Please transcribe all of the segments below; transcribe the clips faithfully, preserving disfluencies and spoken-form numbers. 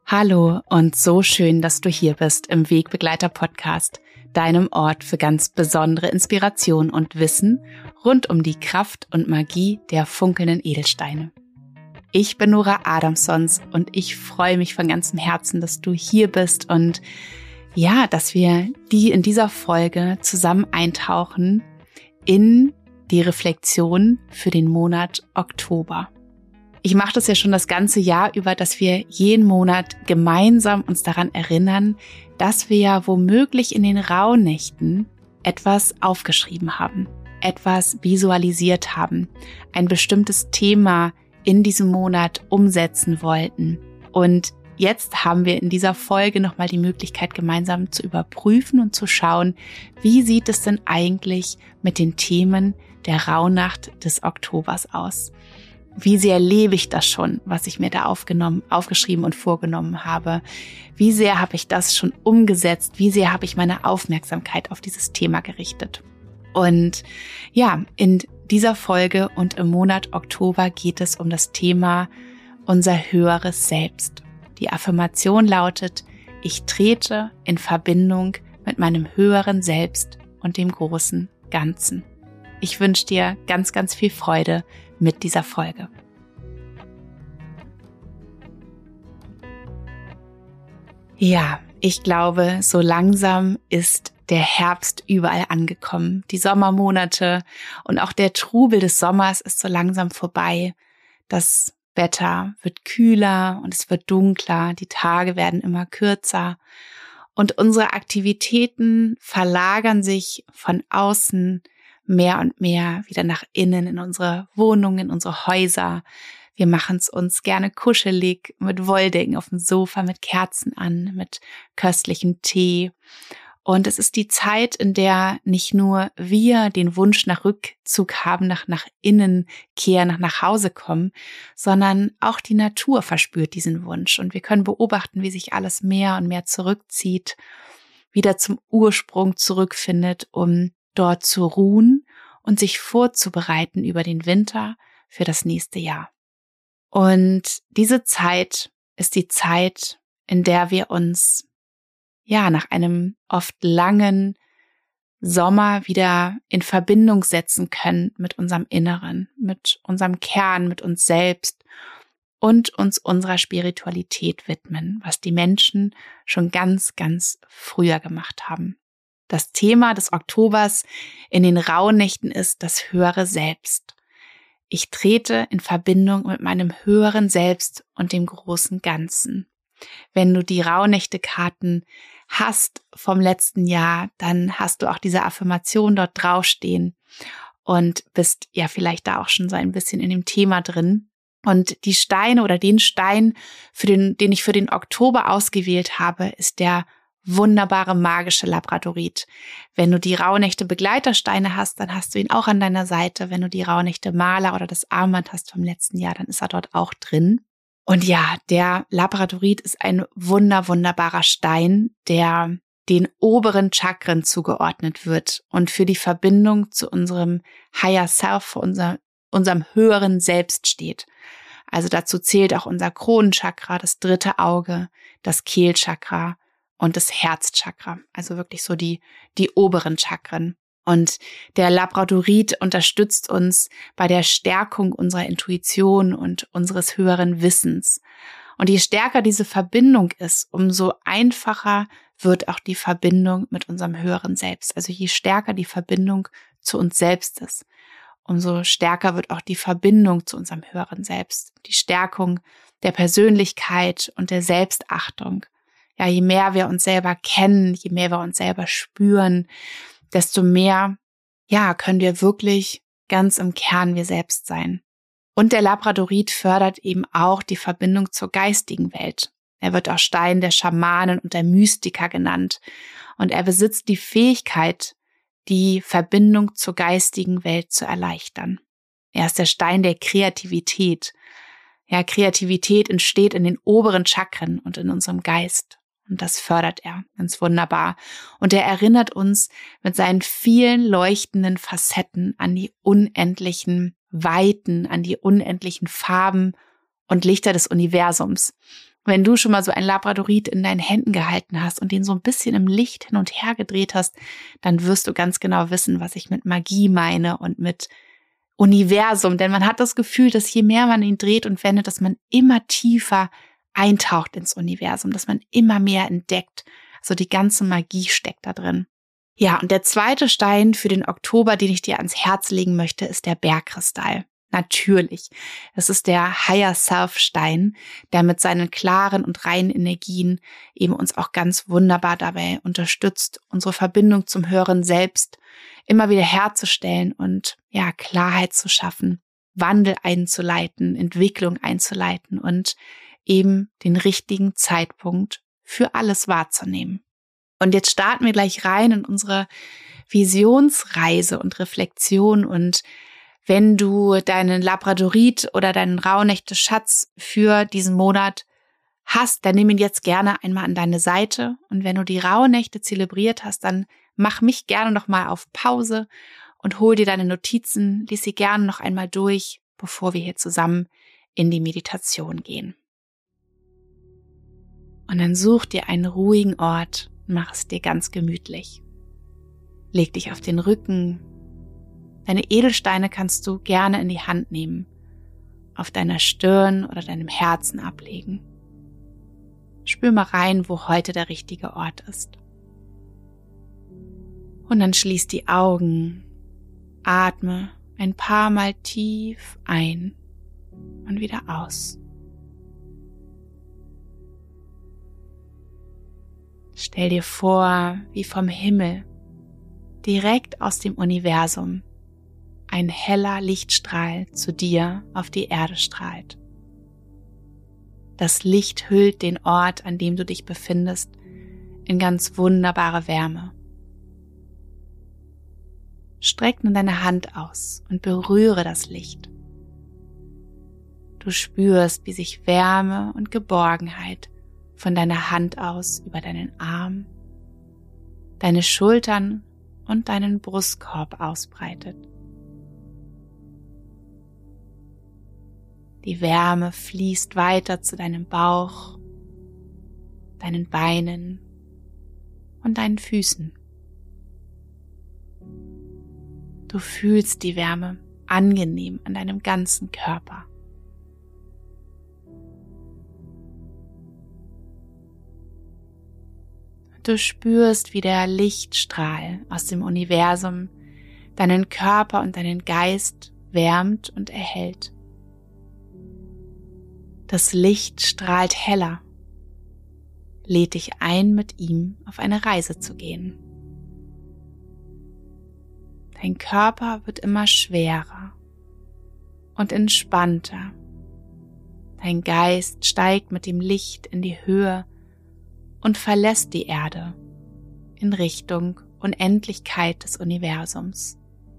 Hallo und so schön, dass du hier bist im Wegbegleiter-Podcast, deinem Ort für ganz besondere Inspiration und Wissen rund um die Kraft und Magie der funkelnden Edelsteine. Ich bin Nora Adamsons und ich freue mich von ganzem Herzen, dass du hier bist und ja, dass wir die in dieser Folge zusammen eintauchen in die Reflexion für den Monat Oktober. Ich mache das ja schon das ganze Jahr über, dass wir jeden Monat gemeinsam uns daran erinnern, dass wir ja womöglich in den Rauhnächten etwas aufgeschrieben haben, etwas visualisiert haben, ein bestimmtes Thema in diesem Monat umsetzen wollten. Und jetzt haben wir in dieser Folge nochmal die Möglichkeit, gemeinsam zu überprüfen und zu schauen, wie sieht es denn eigentlich mit den Themen der Rauhnacht des Oktobers aus? Wie sehr lebe ich das schon, was ich mir da aufgenommen, aufgeschrieben und vorgenommen habe? Wie sehr habe ich das schon umgesetzt? Wie sehr habe ich meine Aufmerksamkeit auf dieses Thema gerichtet? Und ja, in dieser Folge und im Monat Oktober geht es um das Thema unser höheres Selbst. Die Affirmation lautet: Ich trete in Verbindung mit meinem höheren Selbst und dem großen Ganzen. Ich wünsche dir ganz, ganz viel Freude mit dieser Folge. Ja, ich glaube, so langsam ist der Herbst überall angekommen. Die Sommermonate und auch der Trubel des Sommers ist so langsam vorbei. Das Wetter wird kühler und es wird dunkler, die Tage werden immer kürzer und unsere Aktivitäten verlagern sich von außen mehr und mehr wieder nach innen in unsere Wohnungen, in unsere Häuser. Wir machen es uns gerne kuschelig mit Wolldecken auf dem Sofa, mit Kerzen an, mit köstlichem Tee. Und es ist die Zeit, in der nicht nur wir den Wunsch nach Rückzug haben, nach, nach innen kehren, nach nach Hause kommen, sondern auch die Natur verspürt diesen Wunsch. Und wir können beobachten, wie sich alles mehr und mehr zurückzieht, wieder zum Ursprung zurückfindet, um dort zu ruhen und sich vorzubereiten über den Winter für das nächste Jahr. Und diese Zeit ist die Zeit, in der wir uns ja nach einem oft langen Sommer wieder in Verbindung setzen können mit unserem Inneren, mit unserem Kern, mit uns selbst und uns unserer Spiritualität widmen, was die Menschen schon ganz, ganz früher gemacht haben. Das Thema des Oktobers in den Rauhnächten ist das höhere Selbst. Ich trete in Verbindung mit meinem höheren Selbst und dem großen Ganzen. Wenn du die Rauhnächte-Karten hast vom letzten Jahr, dann hast du auch diese Affirmation dort draufstehen und bist ja vielleicht da auch schon so ein bisschen in dem Thema drin. Und die Steine oder den Stein, für den, den ich für den Oktober ausgewählt habe, ist der wunderbare magische Labradorit. Wenn du die Rauhnächte Begleitersteine hast, dann hast du ihn auch an deiner Seite. Wenn du die Rauhnächte Maler oder das Armband hast vom letzten Jahr, dann ist er dort auch drin. Und ja, der Labradorit ist ein wunder, wunderbarer Stein, der den oberen Chakren zugeordnet wird und für die Verbindung zu unserem Higher Self, für unser, unserem höheren Selbst steht. Also dazu zählt auch unser Kronenchakra, das dritte Auge, das Kehlchakra und das Herzchakra, also wirklich so die, die oberen Chakren. Und der Labradorit unterstützt uns bei der Stärkung unserer Intuition und unseres höheren Wissens. Und je stärker diese Verbindung ist, umso einfacher wird auch die Verbindung mit unserem höheren Selbst. Also je stärker die Verbindung zu uns selbst ist, umso stärker wird auch die Verbindung zu unserem höheren Selbst. Die Stärkung der Persönlichkeit und der Selbstachtung. Ja, je mehr wir uns selber kennen, je mehr wir uns selber spüren, desto mehr, ja, können wir wirklich ganz im Kern wir selbst sein. Und der Labradorit fördert eben auch die Verbindung zur geistigen Welt. Er wird auch Stein der Schamanen und der Mystiker genannt. Und er besitzt die Fähigkeit, die Verbindung zur geistigen Welt zu erleichtern. Er ist der Stein der Kreativität. Ja, Kreativität entsteht in den oberen Chakren und in unserem Geist. Und das fördert er ganz wunderbar. Und er erinnert uns mit seinen vielen leuchtenden Facetten an die unendlichen Weiten, an die unendlichen Farben und Lichter des Universums. Wenn du schon mal so ein Labradorit in deinen Händen gehalten hast und den so ein bisschen im Licht hin und her gedreht hast, dann wirst du ganz genau wissen, was ich mit Magie meine und mit Universum. Denn man hat das Gefühl, dass je mehr man ihn dreht und wendet, dass man immer tiefer eintaucht ins Universum, dass man immer mehr entdeckt. Also die ganze Magie steckt da drin. Ja, und der zweite Stein für den Oktober, den ich dir ans Herz legen möchte, ist der Bergkristall. Natürlich. Das ist der Higher Self Stein, der mit seinen klaren und reinen Energien eben uns auch ganz wunderbar dabei unterstützt, unsere Verbindung zum höheren Selbst immer wieder herzustellen und ja, Klarheit zu schaffen, Wandel einzuleiten, Entwicklung einzuleiten und eben den richtigen Zeitpunkt für alles wahrzunehmen. Und jetzt starten wir gleich rein in unsere Visionsreise und Reflexion. Und wenn du deinen Labradorit oder deinen Rauhnächte-Schatz für diesen Monat hast, dann nimm ihn jetzt gerne einmal an deine Seite. Und wenn du die Rauhnächte zelebriert hast, dann mach mich gerne nochmal auf Pause und hol dir deine Notizen, lies sie gerne noch einmal durch, bevor wir hier zusammen in die Meditation gehen. Und dann such dir einen ruhigen Ort, mach es dir ganz gemütlich. Leg dich auf den Rücken. Deine Edelsteine kannst du gerne in die Hand nehmen, auf deiner Stirn oder deinem Herzen ablegen. Spür mal rein, wo heute der richtige Ort ist. Und dann schließ die Augen, atme ein paar Mal tief ein und wieder aus. Stell dir vor, wie vom Himmel, direkt aus dem Universum, ein heller Lichtstrahl zu dir auf die Erde strahlt. Das Licht hüllt den Ort, an dem du dich befindest, in ganz wunderbare Wärme. Streck nun deine Hand aus und berühre das Licht. Du spürst, wie sich Wärme und Geborgenheit von deiner Hand aus über deinen Arm, deine Schultern und deinen Brustkorb ausbreitet. Die Wärme fließt weiter zu deinem Bauch, deinen Beinen und deinen Füßen. Du fühlst die Wärme angenehm an deinem ganzen Körper. Du spürst, wie der Lichtstrahl aus dem Universum deinen Körper und deinen Geist wärmt und erhält. Das Licht strahlt heller, lädt dich ein, mit ihm auf eine Reise zu gehen. Dein Körper wird immer schwerer und entspannter. Dein Geist steigt mit dem Licht in die Höhe und verlässt die Erde in Richtung Unendlichkeit des Universums.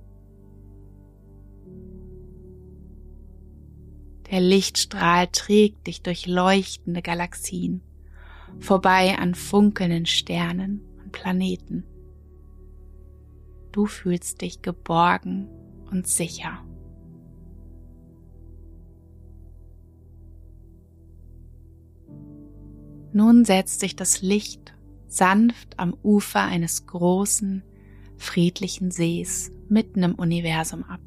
Der Lichtstrahl trägt dich durch leuchtende Galaxien, vorbei an funkelnden Sternen und Planeten. Du fühlst dich geborgen und sicher. Nun setzt sich das Licht sanft am Ufer eines großen, friedlichen Sees mitten im Universum ab.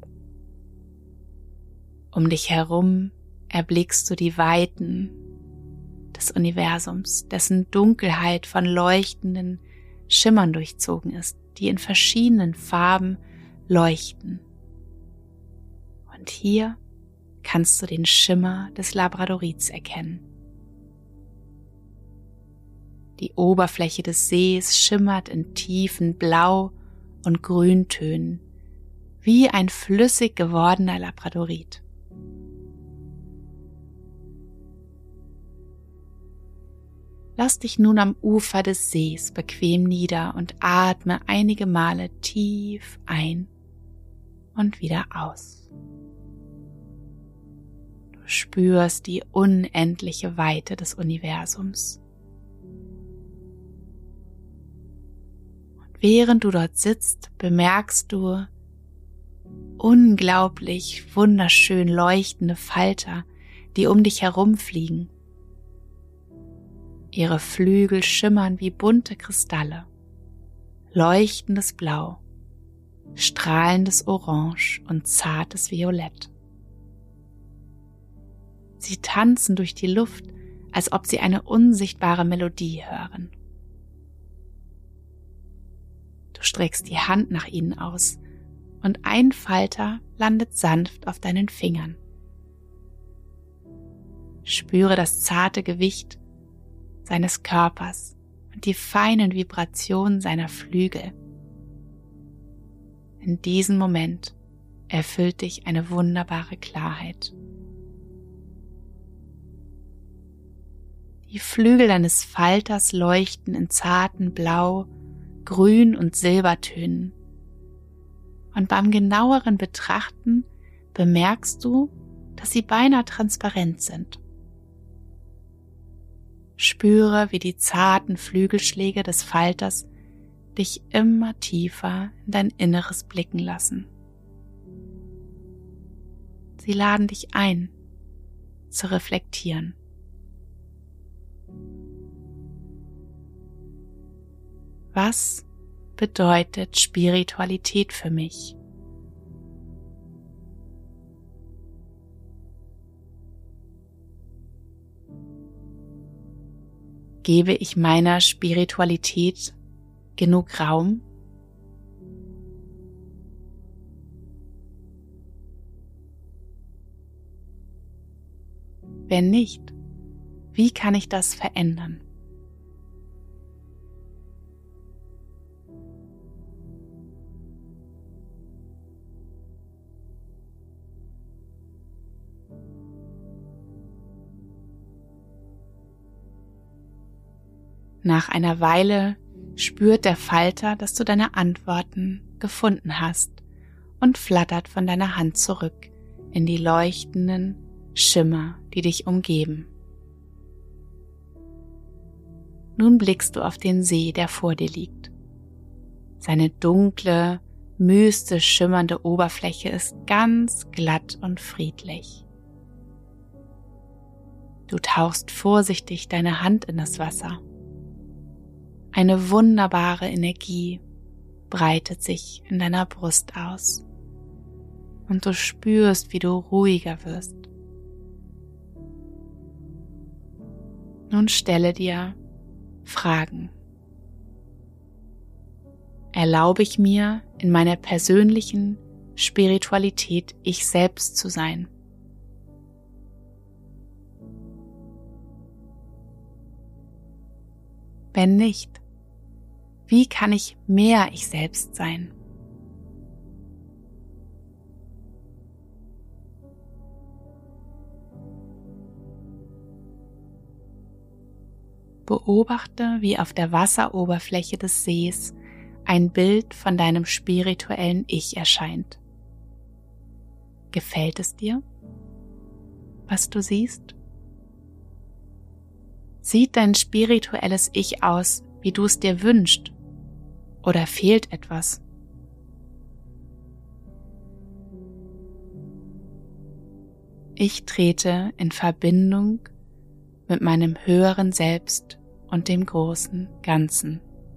Um dich herum erblickst du die Weiten des Universums, dessen Dunkelheit von leuchtenden Schimmern durchzogen ist, die in verschiedenen Farben leuchten. Und hier kannst du den Schimmer des Labradorits erkennen. Die Oberfläche des Sees schimmert in tiefen Blau- und Grüntönen, wie ein flüssig gewordener Labradorit. Lass dich nun am Ufer des Sees bequem nieder und atme einige Male tief ein und wieder aus. Du spürst die unendliche Weite des Universums. Während du dort sitzt, bemerkst du unglaublich wunderschön leuchtende Falter, die um dich herumfliegen. Ihre Flügel schimmern wie bunte Kristalle, leuchtendes Blau, strahlendes Orange und zartes Violett. Sie tanzen durch die Luft, als ob sie eine unsichtbare Melodie hören. Du streckst die Hand nach ihnen aus und ein Falter landet sanft auf deinen Fingern. Spüre das zarte Gewicht seines Körpers und die feinen Vibrationen seiner Flügel. In diesem Moment erfüllt dich eine wunderbare Klarheit. Die Flügel deines Falters leuchten in zarten Blau, Grün und Silbertönen. Und beim genaueren Betrachten bemerkst du, dass sie beinahe transparent sind. Spüre, wie die zarten Flügelschläge des Falters dich immer tiefer in dein Inneres blicken lassen. Sie laden dich ein, zu reflektieren. Was bedeutet Spiritualität für mich? Gebe ich meiner Spiritualität genug Raum? Wenn nicht, wie kann ich das verändern? Nach einer Weile spürt der Falter, dass du deine Antworten gefunden hast und flattert von deiner Hand zurück in die leuchtenden Schimmer, die dich umgeben. Nun blickst du auf den See, der vor dir liegt. Seine dunkle, mystisch schimmernde Oberfläche ist ganz glatt und friedlich. Du tauchst vorsichtig deine Hand in das Wasser. Eine wunderbare Energie breitet sich in deiner Brust aus und du spürst, wie du ruhiger wirst. Nun stelle dir Fragen. Erlaube ich mir, in meiner persönlichen Spiritualität ich selbst zu sein? Wenn nicht, wie kann ich mehr ich selbst sein? Beobachte, wie auf der Wasseroberfläche des Sees ein Bild von deinem spirituellen Ich erscheint. Gefällt es dir, was du siehst? Sieht dein spirituelles Ich aus, wie du es dir wünschst, oder fehlt etwas? Ich trete in Verbindung mit meinem höheren Selbst und dem großen Ganzen.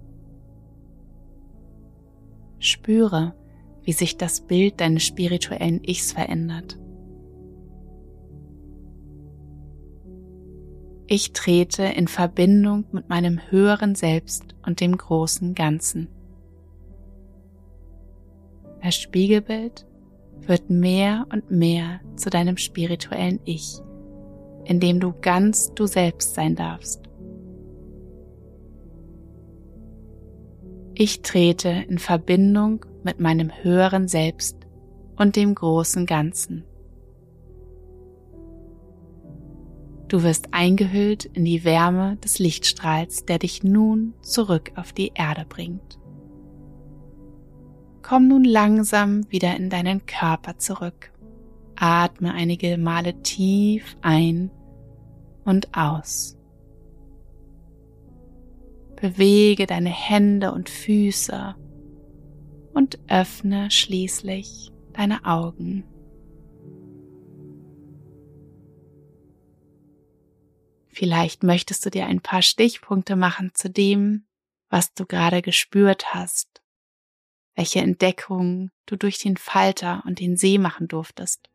Spüre, wie sich das Bild deines spirituellen Ichs verändert. Ich trete in Verbindung mit meinem höheren Selbst und dem großen Ganzen. Das Spiegelbild wird mehr und mehr zu deinem spirituellen Ich, in dem du ganz du selbst sein darfst. Ich trete in Verbindung mit meinem höheren Selbst und dem großen Ganzen. Du wirst eingehüllt in die Wärme des Lichtstrahls, der dich nun zurück auf die Erde bringt. Komm nun langsam wieder in deinen Körper zurück. Atme einige Male tief ein und aus. Bewege deine Hände und Füße und öffne schließlich deine Augen. Vielleicht möchtest du dir ein paar Stichpunkte machen zu dem, was du gerade gespürt hast, welche Entdeckungen du durch den Falter und den See machen durftest.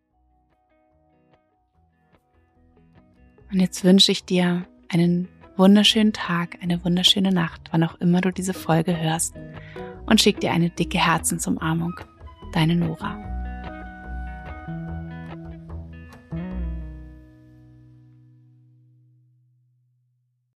Und jetzt wünsche ich dir einen wunderschönen Tag, eine wunderschöne Nacht, wann auch immer du diese Folge hörst, und schick dir eine dicke Herzensumarmung. Deine Nora.